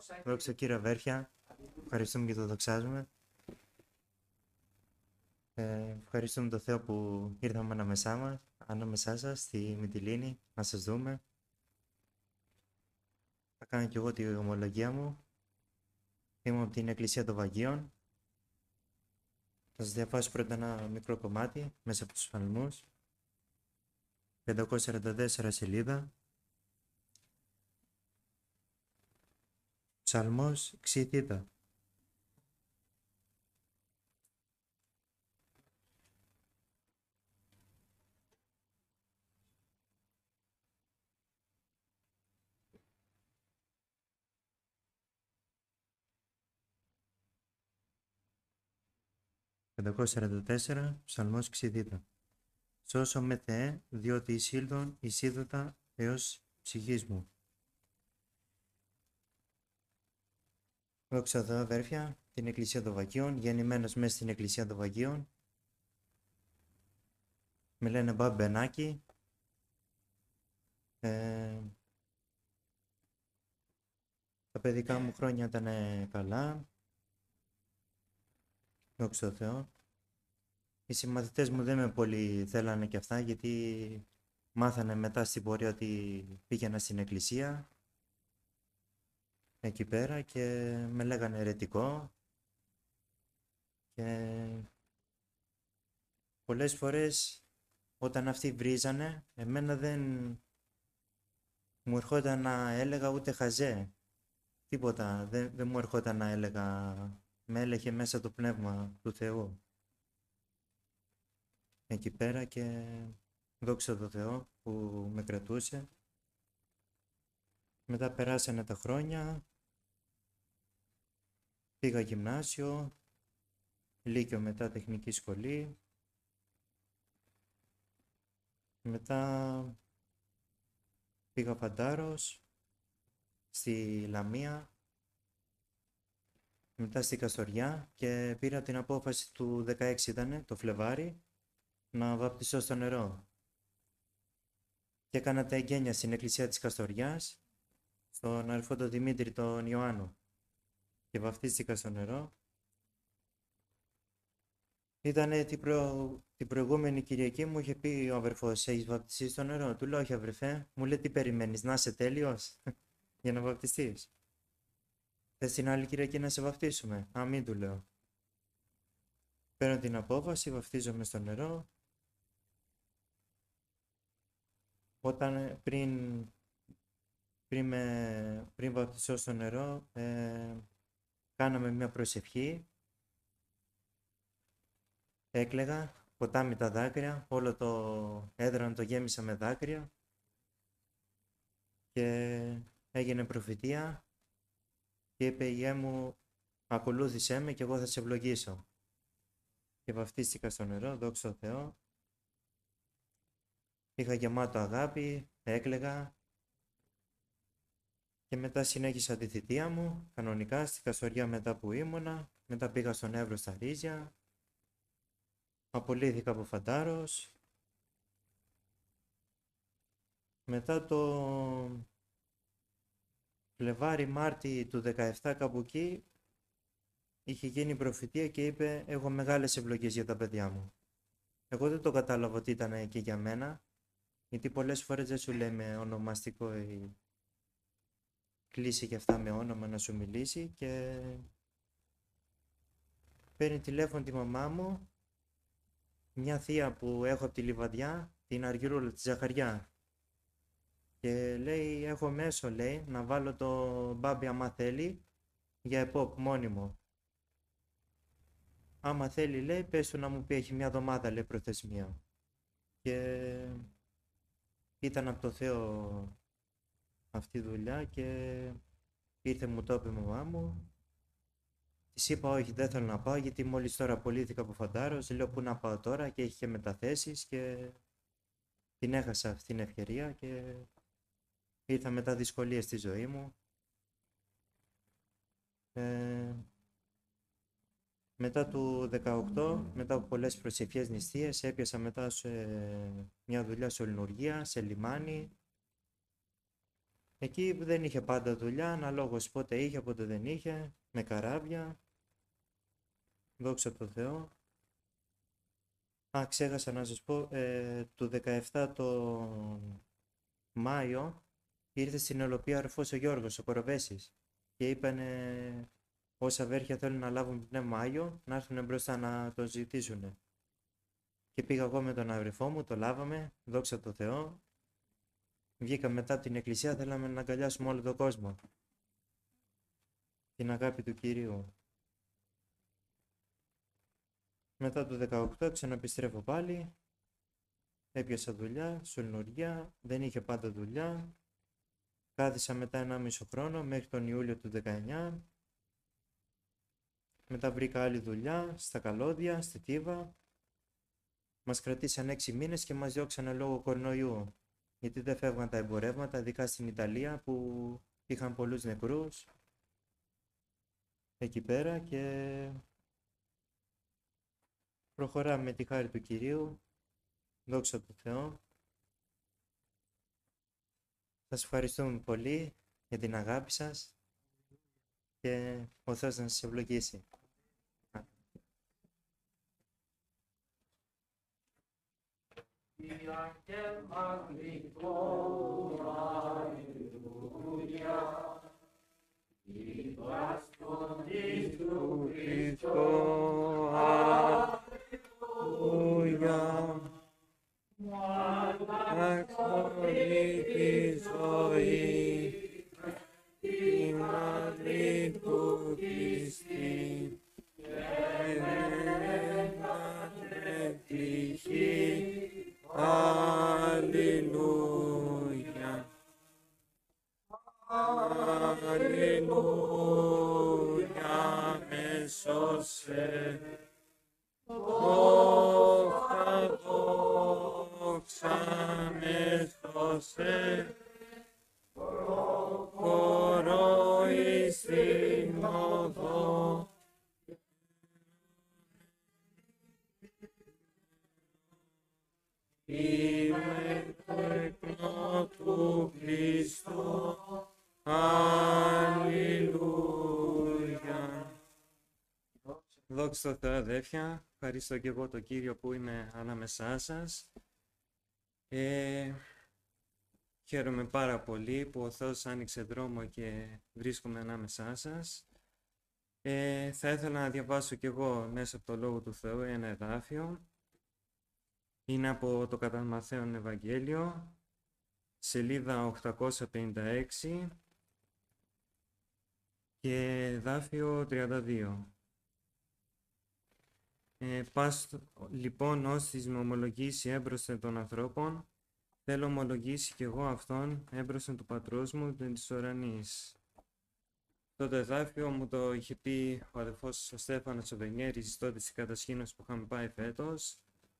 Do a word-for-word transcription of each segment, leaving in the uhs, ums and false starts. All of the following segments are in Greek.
Δόξα Κύριε αδέρφια, ευχαριστούμε και το δοξάζουμε. Ε, ευχαριστούμε τον Θεό που ήρθαμε ανάμεσά μας, ανάμεσά σας, στη Μυτιλήνη, να σας δούμε. Θα κάνω και εγώ τη ομολογία μου. Είμαι από την Εκκλησία των Βαγίων. Θα σας διαβάσω πρώτα ένα μικρό κομμάτι μέσα από τους Ψαλμούς. πεντακόσια σαράντα τέσσερα σελίδα. Ψαλμός Ξηθήτα. πεντακόσια σαράντα τέσσερα Ψαλμός Ξηθήτα. Σώσο με Θεέ, διότι εισήλθον εισίδωτα έως ψυχής μου. Δόξα Θεώ αδέρφια, την Εκκλησία των Βαγίων, γεννημένος μέσα στην Εκκλησία των Βαγίων. Με λένε Μπαμπ Μπενάκη. Ε, τα παιδικά μου χρόνια ήταν καλά. Δόξα Τω Θεώ. Οι συμμαθητές μου δεν με πολύ θέλανε και αυτά, γιατί μάθανε μετά στην πορεία ότι πήγαινα στην εκκλησία εκεί πέρα και με λέγανε αιρετικό και πολλές φορές όταν αυτοί βρίζανε, εμένα δεν μου ερχόταν να έλεγα ούτε χαζέ, τίποτα, δεν, δεν μου ερχόταν να έλεγα, με έλεγε μέσα το Πνεύμα του Θεού εκεί πέρα και δόξα τω Θεώ που με κρατούσε. Μετά περάσανε τα χρόνια, πήγα γυμνάσιο, λύκειο μετά τεχνική σχολή, μετά πήγα Φαντάρος, στη Λαμία, μετά στη Καστοριά και πήρα την απόφαση του δεκαέξι ήτανε, το Φλεβάρι, να βαπτιστώ στο νερό. Και έκανα τα εγγένεια στην εκκλησία της Καστοριάς, στον αδελφό τον Δημήτρη τον Ιωάννου και βαπτίστηκα στο νερό. Ήτανε την, προ... την προηγούμενη Κυριακή μου είχε πει ο αδερφός, έχεις βαπτιστεί στο νερό? Του λέω, όχι αδερφέ. Μου λέει, τι περιμένεις, να είσαι τέλειος για να βαπτιστείς? Θες την άλλη Κυριακή να σε βαπτίσουμε? Α, μην, του λέω. Παίρνω την απόφαση, βαπτίζομαι στο νερό. Όταν πριν, πριν, με, πριν βαπτιστώ στο νερό, ε, κάναμε μια προσευχή. Έκλαιγα, ποτάμι τα δάκρυα, όλο το έδρανο το γέμισα με δάκρυα και έγινε προφητεία και είπε η Ιε μου, ακολούθησέ με και εγώ θα σε ευλογήσω. Και βαφτίστηκα στο νερό, δόξα τω Θεώ. Είχα γεμάτο αγάπη, έκλαιγα και μετά συνέχισα τη θητεία μου, κανονικά στη Καστοριά μετά που ήμουνα, μετά πήγα στον Εύρο στα Ρίζια, απολύθηκα από Φαντάρος. Μετά το Φλεβάρι Μάρτι του δεκαεπτά κάπου εκεί είχε γίνει προφητεία και είπε, έχω μεγάλες ευλογίες για τα παιδιά μου. Εγώ δεν το κατάλαβα ότι ήταν και για μένα, γιατί πολλές φορές δεν σου λέει με ονομαστικό η κλείσει και αυτά με όνομα να σου μιλήσει και παίρνει τηλέφωνο τη μαμά μου, μια θεία που έχω από τη Λιβαδιά, την Αργυρούλα, τη Ζαχαριά, και λέει, έχω μέσο, λέει, να βάλω το μπάμπι άμα θέλει για επόπ μόνιμο. Άμα θέλει, λέει, πες του να μου πει, έχει μια εβδομάδα, λέει, προθεσμία. Και ήταν από το Θεό αυτή η δουλειά και ήρθε, μου το είπε η μαμά μου. Της είπα, όχι, δεν θέλω να πάω, γιατί μόλις τώρα απολύθηκα από Φαντάρος. Λέω, πού να πάω τώρα, και έχει και μεταθέσεις και την έχασα αυτή την ευκαιρία και ήρθα μετά δυσκολίες στη ζωή μου. Ε, μετά του δεκαοκτώ, μετά από πολλές προσευχές νηστείες, έπιασα μετά σε μια δουλειά σε ολνουργία, σε λιμάνι. Εκεί δεν είχε πάντα δουλειά, αναλόγως πότε είχε, πότε δεν είχε, με καράβια, δόξα τω Θεώ. Α, ξέχασα να σας πω, ε, του δεκαεπτά το Μάιο ήρθε στην Ολοπία αρφός ο Γιώργος, ο Κοροβέσης, και είπανε όσα αδέρφια θέλουν να λάβουν πνεύμα Άγιο, να έρθουν μπροστά να το ζητήσουν. Και πήγα εγώ με τον αδερφό μου, το λάβαμε, δόξα τω Θεώ. Βγήκαμε μετά από την εκκλησία, θέλαμε να αγκαλιάσουμε όλο τον κόσμο. Την αγάπη του Κυρίου. Μετά το δεκαοκτώ ξαναεπιστρέφω πάλι. Έπιασα δουλειά, σωληνουργία, δεν είχε πάντα δουλειά. Κάθισα μετά ένα μισό χρόνο μέχρι τον Ιούλιο του δεκαεννιά. Μετά βρήκα άλλη δουλειά στα καλώδια, στη Τίβα. Μας κρατήσαν έξι μήνες και μας διώξανε λόγω κορονοϊού. Γιατί δεν φεύγαν τα εμπορεύματα, ειδικά στην Ιταλία που είχαν πολλούς νεκρούς εκεί πέρα, και προχωράμε με τη χάρη του Κυρίου, δόξα τω Θεώ. Σας ευχαριστούμε πολύ για την αγάπη σας και ο Θεός να σας ευλογήσει. Αλληλούια. Αλληλούια, με σώσε. Δόξα, δόξα, με σώσε. Προχωρώ εις την οδό. Είμαι το εκνό του Χριστού. Αλληλούια. Δόξα τω Θεώ, αδέρφια. Ευχαριστώ και εγώ τον Κύριο που είμαι ανάμεσά σας. Ε, χαίρομαι πάρα πολύ που ο Θεός άνοιξε δρόμο και βρίσκομαι ανάμεσά σας. Ε, θα ήθελα να διαβάσω κι εγώ μέσα από το Λόγο του Θεού ένα εδάφιο. Είναι από το κατά Μαθαίον Ευαγγέλιο, σελίδα οκτακόσια πενήντα έξι και εδάφιο τριάντα δύο. Ε, πας λοιπόν όσοι με ομολογήσει έμπροσθεν των ανθρώπων, θέλω ομολογήσει κι εγώ αυτόν έμπροσθεν του Πατρός μου της ουρανής. Το εδάφιο μου το είχε πει ο αδελφός ο Στέφανος ο Βενιέρης τότε στην κατασχήνωση που είχαμε πάει φέτος.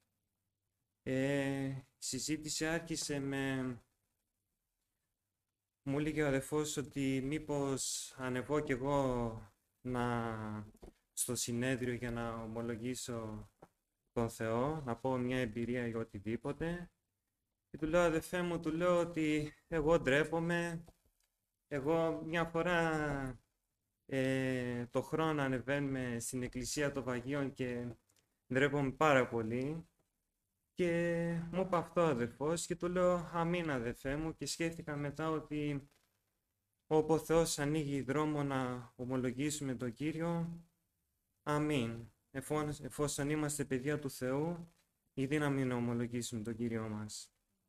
Ε, η συζήτηση άρχισε με... Μου έλεγε ο αδελφός ότι μήπως ανεβώ κι εγώ να... στο συνέδριο για να ομολογήσω τον Θεό, να πω μια εμπειρία ή οτιδήποτε. Και του λέω, αδελφέ μου, του λέω ότι εγώ ντρέπομαι. Εγώ μια φορά ε, το χρόνο ανεβαίνουμε στην Εκκλησία των Βαγίων και ντρέπομαι πάρα πολύ. Και μου είπε αυτό ο αδελφός και του λέω αμήν αδελφέ μου, και σκέφτηκα μετά ότι όπου ο Θεός ανοίγει δρόμο να ομολογήσουμε τον Κύριο, αμήν. Εφόσον είμαστε παιδιά του Θεού, η δύναμη να ομολογήσουμε τον Κύριο μας.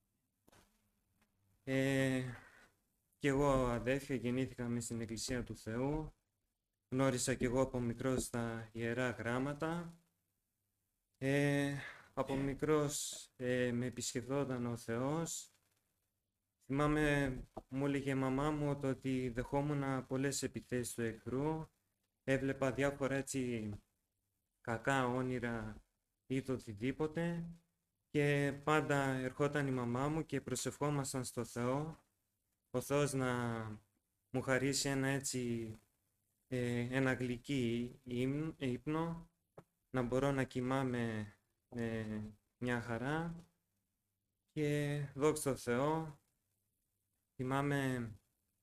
Ε, και εγώ αδέλφια γεννήθηκα μες στην Εκκλησία του Θεού, γνώρισα και εγώ από μικρός τα Ιερά Γράμματα. Ε, Από μικρός ε, με επισκεφτόταν ο Θεός. Θυμάμαι, μου έλεγε η μαμά μου το ότι δεχόμουν πολλές επιθέσεις του εχθρού. Έβλεπα διάφορα έτσι κακά όνειρα ή το οτιδήποτε. Και πάντα ερχόταν η μαμά μου και προσευχόμασταν στο Θεό. Ο Θεός να μου χαρίσει ένα έτσι, ε, ένα γλυκý ύπνο, να μπορώ να κοιμάμαι Ε, μια χαρά, και δόξα τω Θεώ θυμάμαι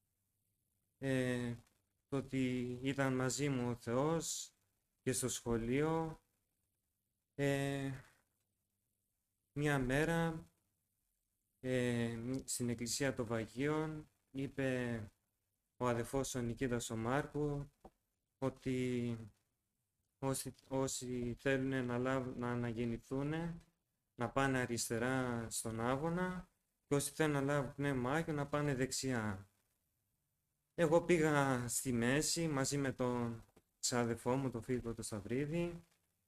ε, το ότι ήταν μαζί μου ο Θεός και στο σχολείο. Ε, μια μέρα ε, στην Εκκλησία των Βαγίων είπε ο αδελφός ο Νικήτας ο Μάρκου ότι όσοι, όσοι θέλουν να, λάβ, να αναγεννηθούν να πάνε αριστερά στον Άβωνα και όσοι θέλουν να λάβουν Πνεύμα Άγιο να πάνε δεξιά. Εγώ πήγα στη μέση μαζί με τον ξάδελφό μου, τον Φίλιππο τον Σταυρίδη,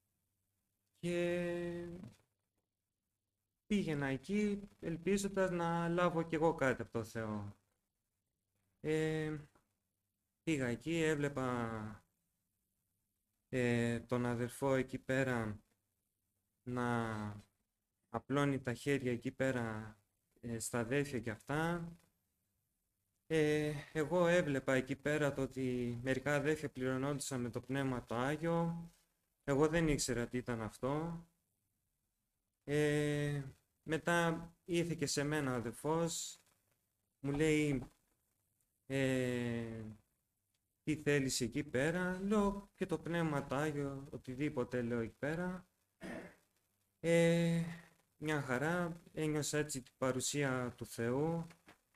και πήγαινα εκεί ελπίζοντας να λάβω κι εγώ κάτι από το Θεό. Ε, πήγα εκεί, έβλεπα ε, τον αδελφό εκεί πέρα να απλώνει τα χέρια εκεί πέρα ε, στα αδέλφια και αυτά. Ε, εγώ έβλεπα εκεί πέρα το ότι μερικά αδέλφια πληρωνόντουσαν με το Πνεύμα το Άγιο. Εγώ δεν ήξερα τι ήταν αυτό. Ε, μετά ήρθε και σε μένα ο αδελφός, μου λέει ε, τι θέλεις εκεί πέρα. Λέω και το Πνεύμα το Άγιο, οτιδήποτε λέω εκεί πέρα. Ε, μια χαρά, ένιωσα έτσι την παρουσία του Θεού.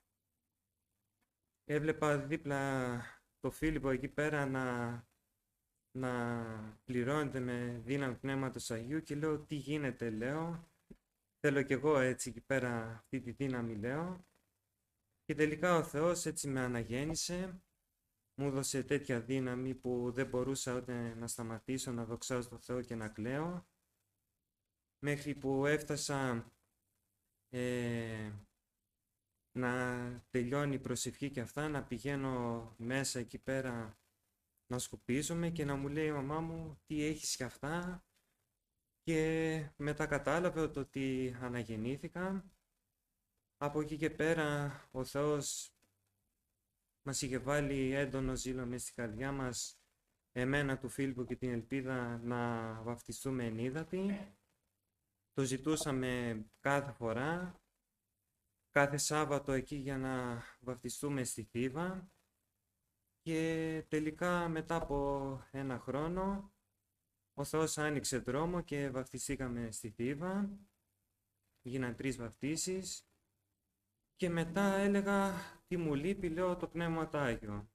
Έβλεπα δίπλα το Φίλιππο εκεί πέρα να, να πληρώνεται με δύναμη Πνεύματος Αγίου και λέω τι γίνεται, λέω. Θέλω κι εγώ έτσι εκεί πέρα αυτή τη δύναμη, λέω. Και τελικά ο Θεός έτσι με αναγέννησε. Μου έδωσε τέτοια δύναμη που δεν μπορούσα ούτε να σταματήσω να δοξάζω τον Θεό και να κλαίω. Μέχρι που έφτασα ε, να τελειώνει η προσευχή και αυτά, να πηγαίνω μέσα εκεί πέρα να σκουπίζομαι και να μου λέει η μαμά μου τι έχεις και αυτά. Και μετά κατάλαβε ότι αναγεννήθηκα. Από εκεί και πέρα ο Θεός μας είχε βάλει έντονο ζήλο μες στην καρδιά μας, εμένα, του Φίλιππου και την Ελπίδα, να βαφτιστούμε ενίδατοι. Το ζητούσαμε κάθε φορά, κάθε Σάββατο εκεί για να βαφτιστούμε στη Θήβα. Και τελικά μετά από ένα χρόνο ο Θεός άνοιξε δρόμο και βαφτιστήκαμε στη Θήβα. Γίναν τρεις βαφτίσεις. Και μετά έλεγα τι μου λείπει, λέω το Πνεύμα το Άγιο.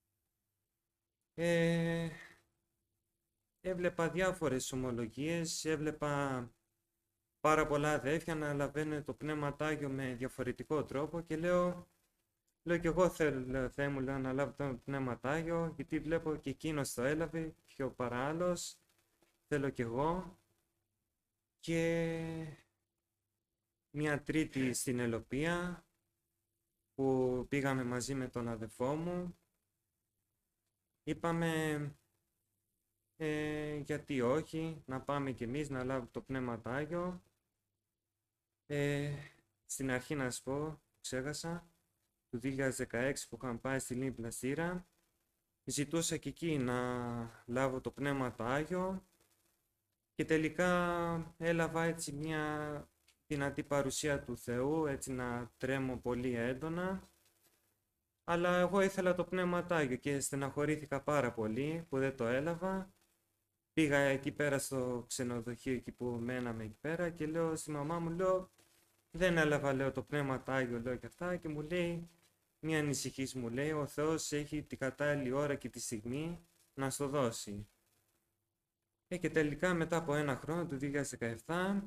Ε, έβλεπα διάφορες ομολογίες, έβλεπα πάρα πολλά αδέλφια να λαβαίνουν το Πνεύμα το Άγιο με διαφορετικό τρόπο και λέω, λέω και εγώ θέλω, λέω, Θεέ μου, λέω, να λάβω το Πνεύμα το Άγιο, γιατί βλέπω και εκείνος το έλαβε, πιο παρά άλλος, θέλω κι εγώ. Και μια Τρίτη στην Ελοπία, που πήγαμε μαζί με τον αδελφό μου, είπαμε ε, γιατί όχι, να πάμε κι εμείς να λάβουμε το Πνεύμα το Άγιο. Ε, στην αρχή να σας πω, ξέχασα, του δύο χιλιάδες δεκαέξι που είχαμε πάει στη Λίμνη Πλαστήρα, ζητούσα και εκεί να λάβω το Πνεύμα το Άγιο και τελικά έλαβα έτσι μια δυνατή παρουσία του Θεού, έτσι να τρέμω πολύ έντονα. Αλλά εγώ ήθελα το Πνεύμα το Άγιο και στεναχωρήθηκα πάρα πολύ που δεν το έλαβα. Πήγα εκεί πέρα στο ξενοδοχείο εκεί που μέναμε εκεί πέρα και λέω στη μαμά μου, λέω, δεν έλαβα, λέω, το Πνεύμα το Άγιο, λέω, και αυτά, και μου λέει, μη ανησυχείς, μου λέει, ο Θεός έχει την κατάλληλη ώρα και τη στιγμή να στο δώσει. Ε, και τελικά μετά από ένα χρόνο, του δύο χιλιάδες δεκαεπτά,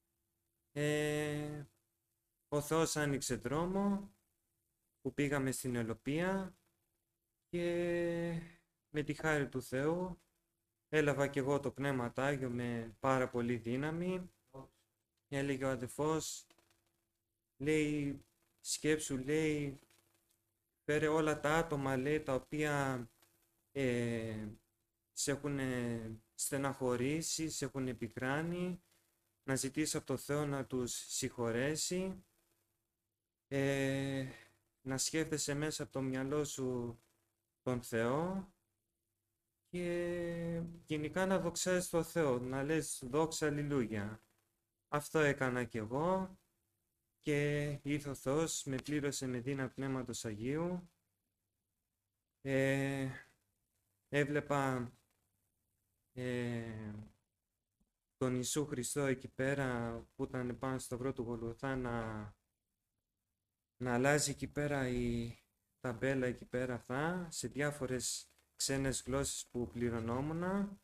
ε, ο Θεός άνοιξε δρόμο που πήγαμε στην Ελοπία και με τη χάρη του Θεού έλαβα και εγώ το Πνεύμα το Άγιο με πάρα πολύ δύναμη. Έλεγε ο αδελφός, λέει, σκέψου, λέει, φέρε όλα τα άτομα, λέει, τα οποία ε, σε έχουν στεναχωρήσει, σε έχουν επικράνει, να ζητήσει από το Θεό να τους συγχωρέσει, ε, να σκέφτεσαι μέσα από το μυαλό σου τον Θεό και γενικά να δοξάζεις τον Θεό, να λες δόξα, αλληλούια. Αυτό έκανα κι εγώ και ήρθε ο Θεός, με πλήρωσε με δύναμη Πνεύματος Αγίου Ε, έβλεπα ε, τον Ιησού Χριστό εκεί πέρα που ήταν πάνω στο σταυρό του Γολγοθά να, να αλλάζει εκεί πέρα η ταμπέλα εκεί πέρα αυτά σε διάφορες ξένες γλώσσες που πληρωνόμουν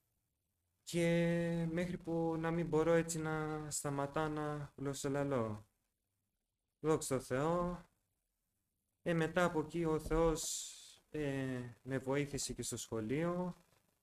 και μέχρι που να μην μπορώ έτσι να σταματά να γλωσσολαλώ. Δόξα τω Θεώ. Ε, μετά από εκεί ο Θεός ε, με βοήθησε και στο σχολείο.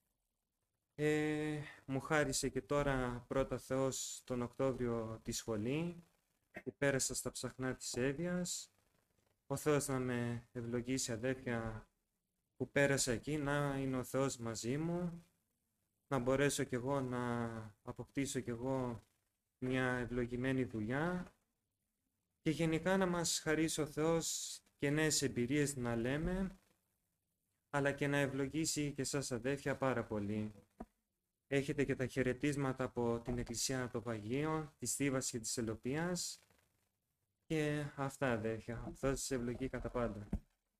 Ε, μου χάρισε και τώρα πρώτα Θεός τον Οκτώβριο τη σχολή που πέρασα στα ψαχνά της Εύβοιας. Ο Θεός να με ευλογήσει αδέρφια που πέρασα εκεί, να είναι ο Θεός μαζί μου, να μπορέσω κι εγώ να αποκτήσω κι εγώ μια ευλογημένη δουλειά και γενικά να μας χαρίσει ο Θεός και νέες εμπειρίες να λέμε, αλλά και να ευλογήσει και σας αδέρφια πάρα πολύ. Έχετε και τα χαιρετίσματα από την Εκκλησία των Παγίων, της Θήβας και της Ελοπίας και αυτά αδέρφια. Ο Θεός σας ευλογεί κατά πάντα.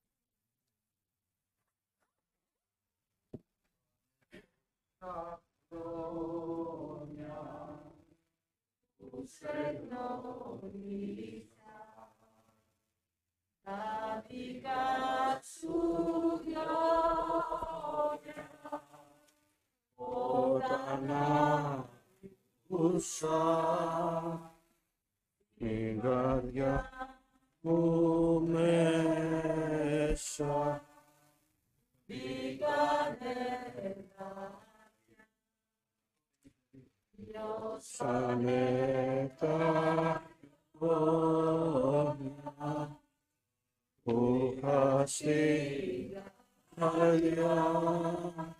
Τα δικά σου λόγια όταν άκουσα την καρδιά μου μέσα μπήκανε λιώσανε τα όνια που είχα στην καρδιά.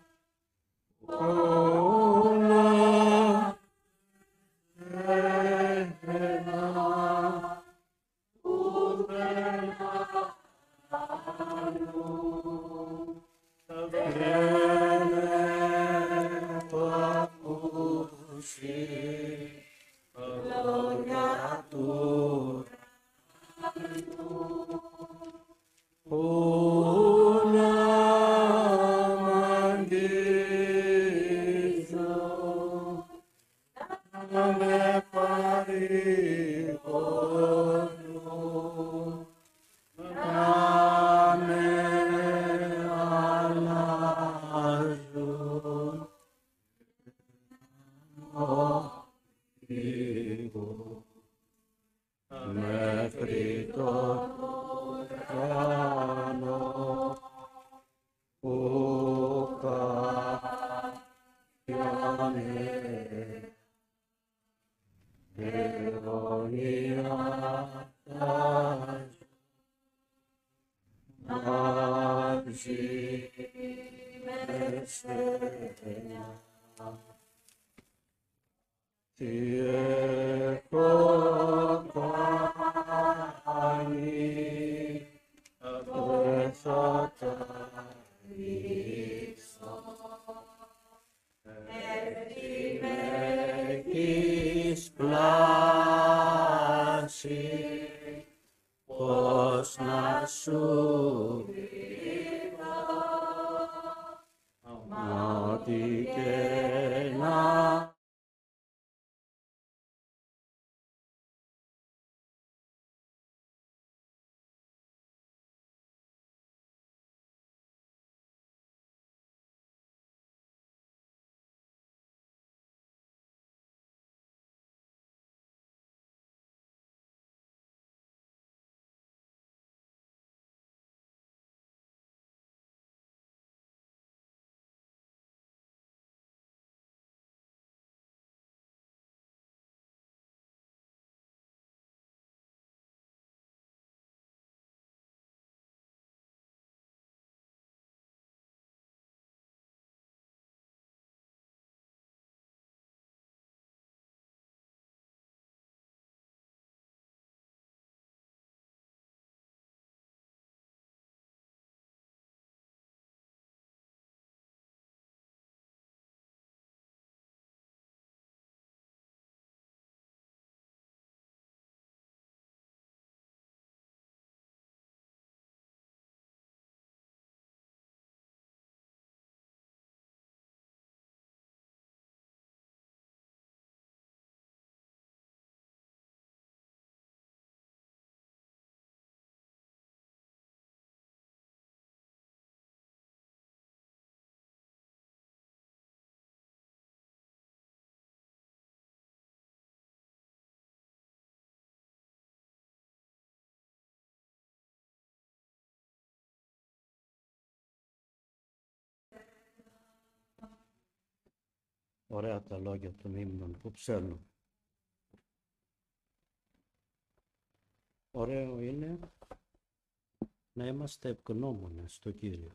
Όλα ένα ουδένα άλλου δεν έχω ακούσει λόγια του που να μ' αγγίζουν, να με παρηγορούν, να με αλλάζουν. Λίγο μέχρι τον ουρανό που κάθιανε αιώνια μαζί με σένα. Τι έχω κάνει, δεν θα τα ρίξω. Έτσι με έχεις πλάσει, πώς να σου δείχνω, μα ό,τι και να Ωραία τα λόγια των ύμνων που ψέλνουν. Ωραίο είναι να είμαστε ευγνώμονες στο Κύριο.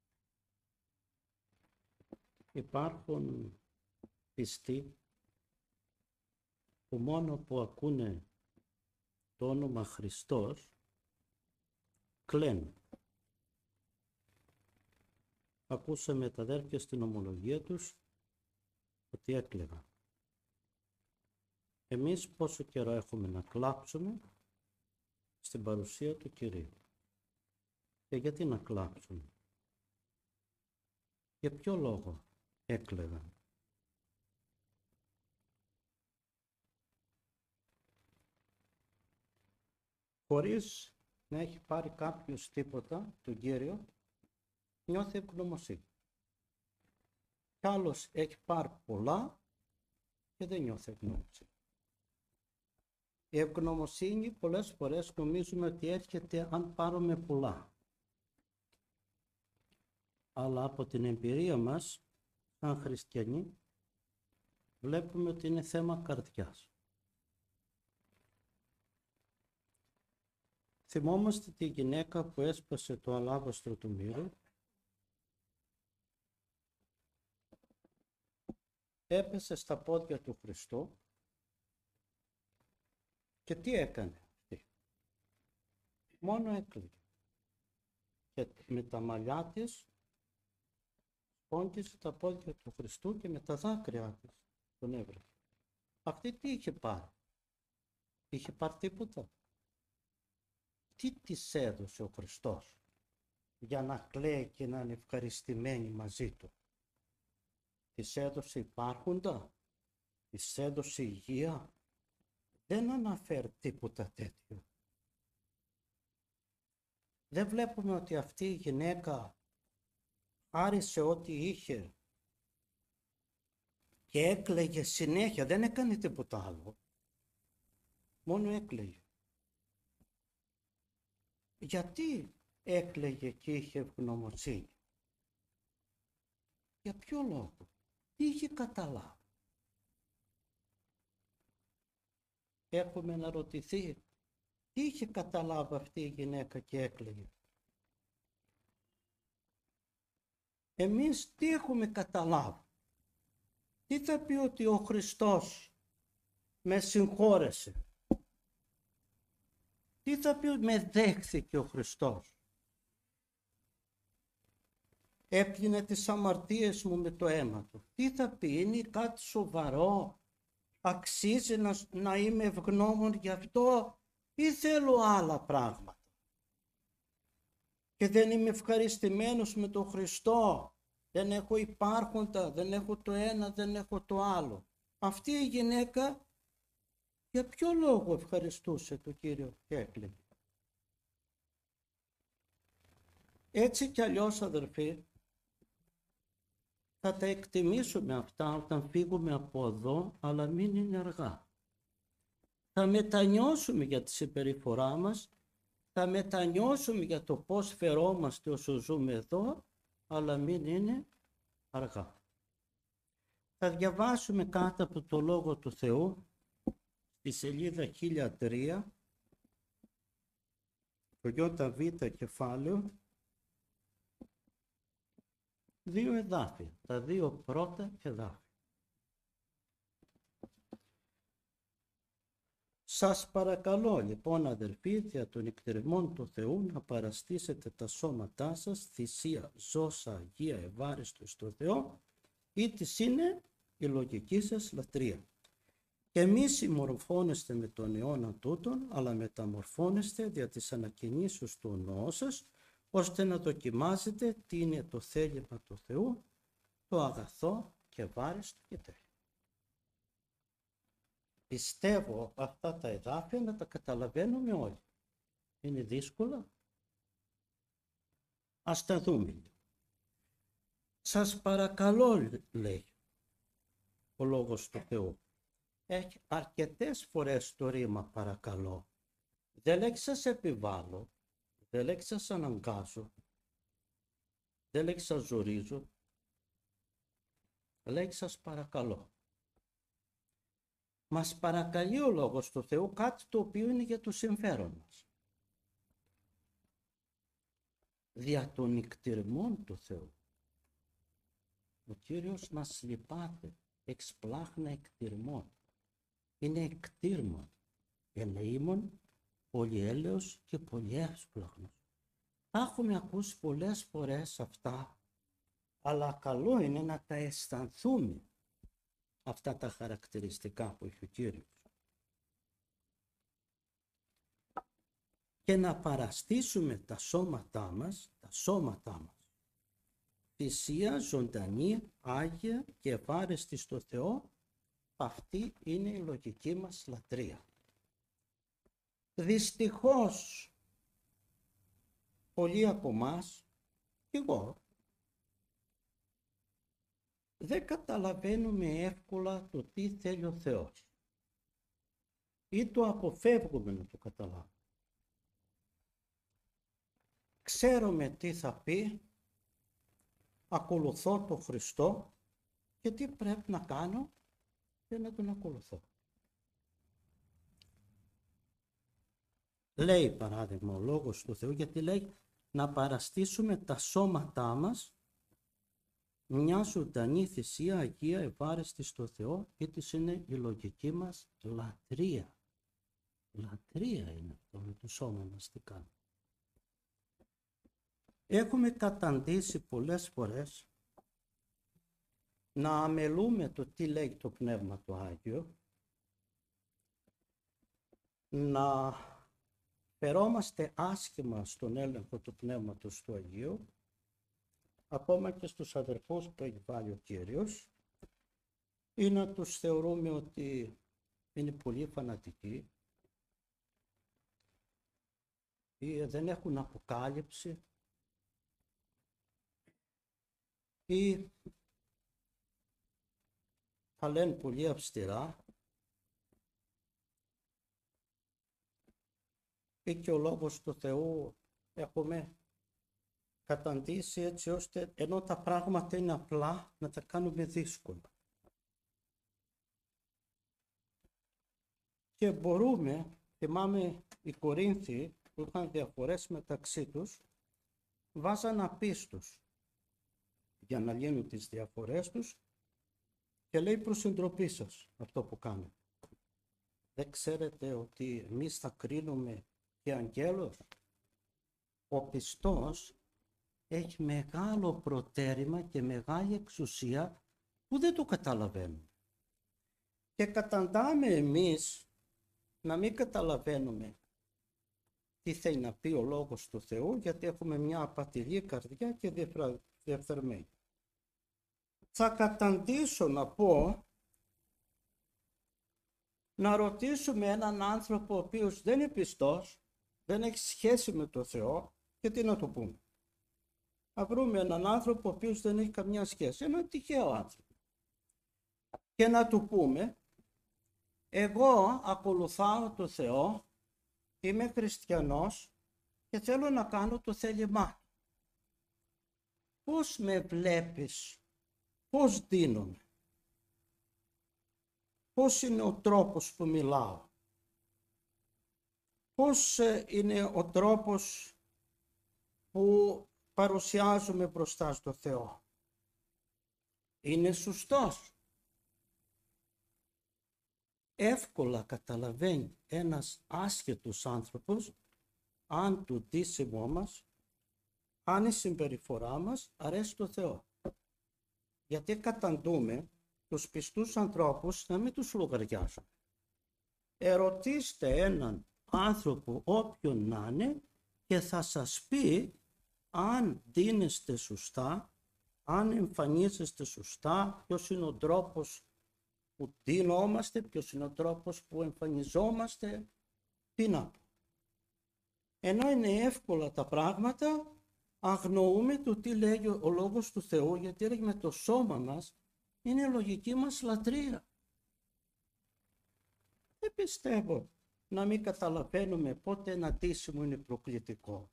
Υπάρχουν πιστοί που μόνο που ακούνε το όνομα Χριστός κλαίνουν. Ακούσαμε τα αδέρφια στην ομολογία τους ότι έκλαιγαν. Εμείς πόσο καιρό έχουμε να κλάψουμε στην παρουσία του Κυρίου? Και γιατί να κλάψουμε? Για ποιο λόγο έκλαιγαν? Χωρίς να έχει πάρει κάποιος τίποτα τον Κύριο, νιώθει ευγνωμοσύνη. Κι άλλος έχει πάρει πολλά και δεν νιώθει ευγνωμοσύνη. Η ευγνωμοσύνη πολλές φορές νομίζουμε ότι έρχεται αν πάρουμε πολλά. Αλλά από την εμπειρία μας, σαν χριστιανοί, βλέπουμε ότι είναι θέμα καρδιάς. Θυμόμαστε τη γυναίκα που έσπασε το αλάβαστρο του μύρου, έπεσε στα πόδια του Χριστού και τι έκανε αυτή? Μόνο έκλαιγε. Και με τα μαλλιά της σπόγκισε τα πόδια του Χριστού και με τα δάκρυά της τον έβρεχε. Αυτή τι είχε πάρει? Είχε πάρει τίποτα? Τι της έδωσε ο Χριστός για να κλαίει και να είναι ευχαριστημένη μαζί του? Της έδωσε υπάρχοντα? Της έδωσε υγεία? Δεν αναφέρει τίποτα τέτοιο. Δεν βλέπουμε ότι αυτή η γυναίκα άρισε ό,τι είχε και έκλαιγε συνέχεια, δεν έκανε τίποτα άλλο. Μόνο έκλαιγε. Γιατί έκλαιγε και είχε ευγνωμοσύνη? Για ποιο λόγο? Τι είχε καταλάβει? Έχουμε αναρωτηθεί τι είχε καταλάβει αυτή η γυναίκα και έκλαιγε? Εμείς τι έχουμε καταλάβει? Τι θα πει ότι ο Χριστός με συγχώρεσε? Τι θα πει ότι με δέχθηκε ο Χριστός? Έπλυνε τις αμαρτίες μου με το αίμα του. Τι θα πει? Είναι κάτι σοβαρό? Αξίζει να, να είμαι ευγνώμων γι' αυτό ή θέλω άλλα πράγματα? Και δεν είμαι ευχαριστημένος με τον Χριστό. Δεν έχω υπάρχοντα, δεν έχω το ένα, δεν έχω το άλλο. Αυτή η γυναίκα για ποιο λόγο ευχαριστούσε τον Κύριο και έκλαιγε? Έτσι κι αλλιώς, αδερφοί, θα τα εκτιμήσουμε αυτά όταν φύγουμε από εδώ, αλλά μην είναι αργά. Θα μετανιώσουμε για τη συμπεριφορά μας, θα μετανιώσουμε για το πώς φερόμαστε όσο ζούμε εδώ, αλλά μην είναι αργά. Θα διαβάσουμε κάτω από το Λόγο του Θεού, στη σελίδα χίλια τρία, το ΙΒ κεφάλαιο, δύο εδάφια, τα δύο πρώτα εδάφια. Σας παρακαλώ λοιπόν, αδερφοί, δια των εκτερμών του Θεού να παραστήσετε τα σώματά σας θυσία, ζώσα, αγία, ευάριστο στο Θεό, ή της είναι η λογική σας λατρεία. Και μη συμμορφώνεστε με τον αιώνα τούτον, αλλά μεταμορφώνεστε δια της ανακοινήσεως του νόου σας, ώστε να δοκιμάζετε τι είναι το θέλημα του Θεού, το αγαθό και ευάριστο και τέλειο. Πιστεύω αυτά τα εδάφια να τα καταλαβαίνουμε όλοι. Είναι δύσκολα? Ας τα δούμε. Σας παρακαλώ, λέει ο Λόγος του Θεού. Έχει αρκετές φορές το ρήμα παρακαλώ. Δεν λέει σας επιβάλλω, δεν λέει σας αναγκάζω, δεν λέει σας ζορίζω. Λέει σας παρακαλώ. Μας παρακαλεί ο Λόγος του Θεού κάτι το οποίο είναι για το συμφέρον μας. Δια των νυκτηρμών του Θεού. Ο Κύριος μας λυπάται, εξπλάχνα εκτιρμών. Είναι εκτίρμων, ελεήμων, πολυέλεος και πολυέσπλαχνος. Τα έχουμε ακούσει πολλές φορές αυτά, αλλά καλό είναι να τα αισθανθούμε αυτά τα χαρακτηριστικά που έχει ο Κύριος. Και να παραστήσουμε τα σώματά μας, τα σώματά μας, θυσία ζωντανή, άγια και ευάρεστη στο Θεό, αυτή είναι η λογική μας λατρεία. Δυστυχώς, πολλοί από εμάς, και εγώ, δεν καταλαβαίνουμε εύκολα το τι θέλει ο Θεός ή το αποφεύγουμε να το καταλάβουμε. Ξέρουμε τι θα πει, ακολουθώ τον Χριστό και τι πρέπει να κάνω για να τον ακολουθώ. Λέει παράδειγμα ο Λόγος του Θεού, γιατί λέει να παραστήσουμε τα σώματά μας μια ζωντανή θυσία αγία ευάρεστη στο Θεό, γιατί είναι η λογική μας λατρεία. Λατρεία είναι αυτό με το σώμα μας τι κάνει. Έχουμε καταντήσει πολλές φορές να αμελούμε το τι λέει το Πνεύμα το Άγιο, να φερόμαστε άσχημα στον έλεγχο του Πνεύματος του Αγίου, ακόμα και στους αδερφούς που έχει βάλει ο Κύριος, ή να τους θεωρούμε ότι είναι πολύ φανατικοί ή δεν έχουν αποκάλυψη ή θα λένε πολύ αυστηρά ή και ο Λόγος του Θεού έχουμε καταντήσει έτσι ώστε ενώ τα πράγματα είναι απλά να τα κάνουμε δύσκολα. Και μπορούμε, θυμάμαι οι Κορίνθιοι που είχαν διαφορές μεταξύ τους, βάζαν απίστους για να λύνουν τις διαφορές τους και λέει προς συντροπή σας αυτό που κάνετε. Δεν ξέρετε ότι εμείς θα κρίνουμε και αγγέλους? Ο πιστός έχει μεγάλο προτέρημα και μεγάλη εξουσία που δεν το καταλαβαίνουμε. Και καταντάμε εμείς να μην καταλαβαίνουμε τι θέλει να πει ο Λόγος του Θεού, γιατί έχουμε μια απατηλή καρδιά και διεφθαρμένη. Θα καταντήσω να πω, να ρωτήσουμε έναν άνθρωπο ο οποίος δεν είναι πιστός, δεν έχει σχέση με το Θεό, και τι να του πούμε. Να βρούμε έναν άνθρωπο ο οποίος δεν έχει καμιά σχέση, έναν τυχαίο άνθρωπο, και να του πούμε, εγώ ακολουθάω το Θεό, είμαι χριστιανός και θέλω να κάνω το θέλημά του. Πώς με βλέπεις, πώς δίνομαι, πώς είναι ο τρόπος που μιλάω, πώς είναι ο τρόπος που παρουσιάζομαι μπροστά στο Θεό. Είναι σωστός? Εύκολα καταλαβαίνει ένας άσχετος άνθρωπος αν το ντύσιμό μας, αν η συμπεριφορά μας αρέσει στο Θεό. Γιατί καταντούμε τους πιστούς ανθρώπους να μην τους λογαριάζουν. Ερωτήστε έναν άνθρωπο όποιον να είναι και θα σας πει αν δίνεστε σωστά, αν εμφανίζεστε σωστά, ποιος είναι ο τρόπος που δίνομαστε, ποιος είναι ο τρόπος που εμφανιζόμαστε, τι να πω. Ενώ είναι εύκολα τα πράγματα, αγνοούμε το τι λέει ο Λόγος του Θεού, γιατί έλεγε με το σώμα μας είναι η λογική μας λατρεία. Δεν πιστεύω να μην καταλαβαίνουμε πότε ένα ντύσιμο είναι προκλητικό.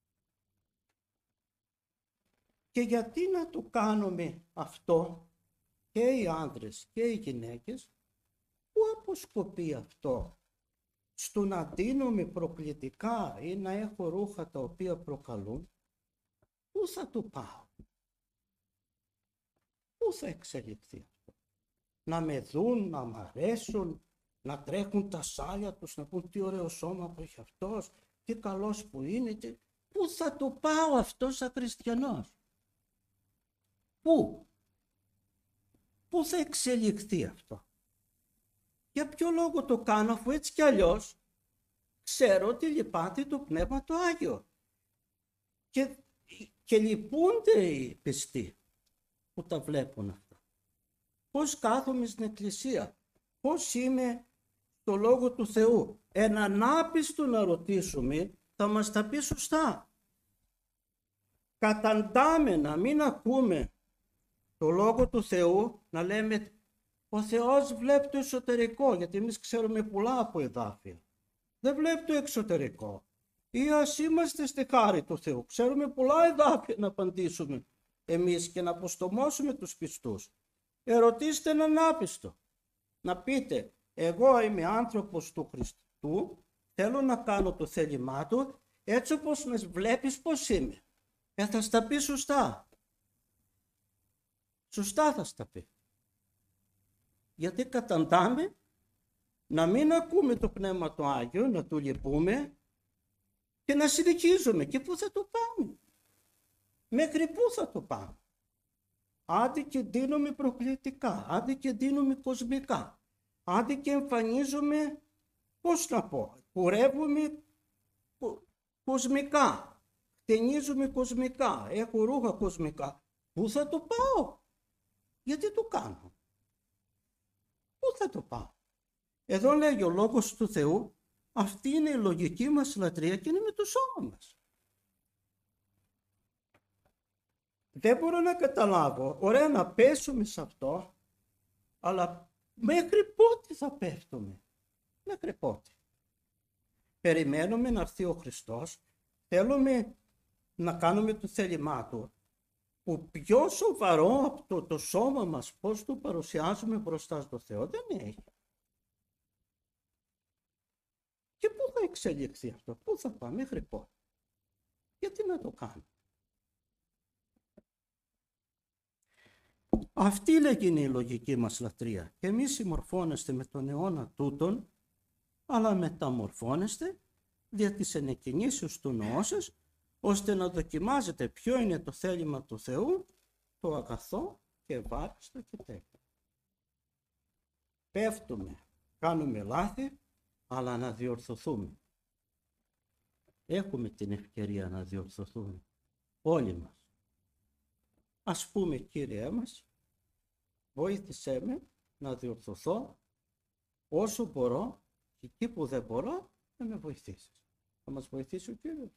Και γιατί να το κάνουμε αυτό και οι άνδρες και οι γυναίκες, πού αποσκοπεί αυτό? Στο να ντύνομαι προκλητικά ή να έχω ρούχα τα οποία προκαλούν? Πού θα το πάω? Πού θα εξελιχθεί αυτό? Να με δουν, να μ' αρέσουν, να τρέχουν τα σάλια τους, να πούν τι ωραίο σώμα που έχει αυτός, τι καλός που είναι. Τι... Πού θα το πάω αυτό σαν χριστιανός? Πού? Πού θα εξελιχθεί αυτό? Για ποιο λόγο το κάνω, αφού έτσι κι αλλιώς ξέρω ότι λυπάται το Πνεύμα το Άγιο. Και, και λυπούνται οι πιστοί που τα βλέπουν αυτά. Πώς κάθομαι στην εκκλησία, πώς είμαι στο Λόγο του Θεού. Έναν άπιστο να ρωτήσουμε, θα μας τα πει σωστά. Καταντάμε να μην ακούμε το Λόγο του Θεού, να λέμε ο Θεός βλέπει το εσωτερικό, γιατί εμείς ξέρουμε πολλά από εδάφια. Δεν βλέπει το εξωτερικό. Ή ας είμαστε στη χάρη του Θεού. Ξέρουμε πολλά εδάφια να απαντήσουμε εμείς και να αποστομώσουμε τους πιστούς. Ερωτήστε έναν άπιστο. Να πείτε, εγώ είμαι άνθρωπος του Χριστού, θέλω να κάνω το θέλημά του, έτσι όπως με βλέπεις πώς είμαι. Ε, θα στα πει σωστά. Σωστά θα στα πει. Γιατί καταντάμε να μην ακούμε το Πνεύμα το Άγιο, να του λυπούμε και να συνεχίζουμε. Και πού θα το πάμε? Μέχρι πού θα το πάμε? Άντε και ντύνομαι προκλητικά, άντε και ντύνομαι κοσμικά, άντε και εμφανίζομαι, πώς να πω, κουρεύομαι κο, κοσμικά, χτενίζομαι κοσμικά, έχω ρούχα κοσμικά. Πού θα το πάω? Γιατί το κάνω? Πού θα το πάω? Εδώ λέγει ο Λόγος του Θεού, αυτή είναι η λογική μας λατρεία και είναι με το σώμα μας. Δεν μπορώ να καταλάβω, ωραία να πέσουμε σε αυτό, αλλά μέχρι πότε θα πέφτουμε? Μέχρι πότε? Περιμένουμε να έρθει ο Χριστός, θέλουμε να κάνουμε το θέλημά Του, που πιο σοβαρό από το, το σώμα μας, πώς το παρουσιάζουμε μπροστά στο Θεό, δεν έχει. Και πού θα εξελιχθεί αυτό? Πού θα πάμε? Μέχρι πότε? Γιατί να το κάνουμε? Αυτή λέγει η λογική μας λατρεία. Και εμείς συμμορφώνεστε με τον αιώνα τούτον, αλλά μεταμορφώνεστε δια της ενεκκινήσεως του νοού σας, ώστε να δοκιμάζετε ποιο είναι το θέλημα του Θεού, το αγαθό και ευάριστο και τέλειο. Πέφτουμε, κάνουμε λάθη, αλλά να διορθωθούμε. Έχουμε την ευκαιρία να διορθωθούμε όλοι μας. Ας πούμε, Κύριέ μας, βοήθησέ με να διορθωθώ όσο μπορώ και εκεί που δεν μπορώ να με βοηθήσεις. Θα μας βοηθήσει ο Κύριος?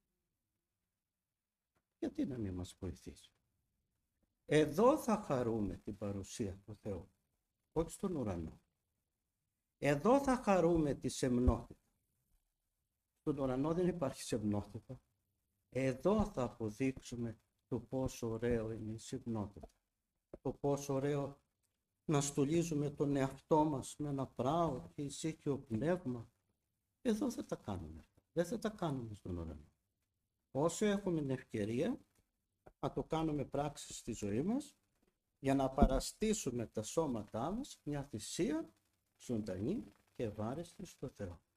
Γιατί να μην μας βοηθήσει? Εδώ θα χαρούμε την παρουσία του Θεού, όχι στον ουρανό. Εδώ θα χαρούμε τη σεμνότητα. Στον ουρανό δεν υπάρχει σεμνότητα. Εδώ θα αποδείξουμε το πόσο ωραίο είναι η σεμνότητα. Το πόσο ωραίο να στολίζουμε τον εαυτό μας με ένα πράο και ησύχιο πνεύμα. Εδώ θα τα κάνουμε. Δεν θα τα κάνουμε στον ουρανό. Όσο έχουμε την ευκαιρία να το κάνουμε πράξη στη ζωή μας, για να παραστήσουμε τα σώματά μας μια θυσία ζωντανή και ευάρεστη στο Θεό.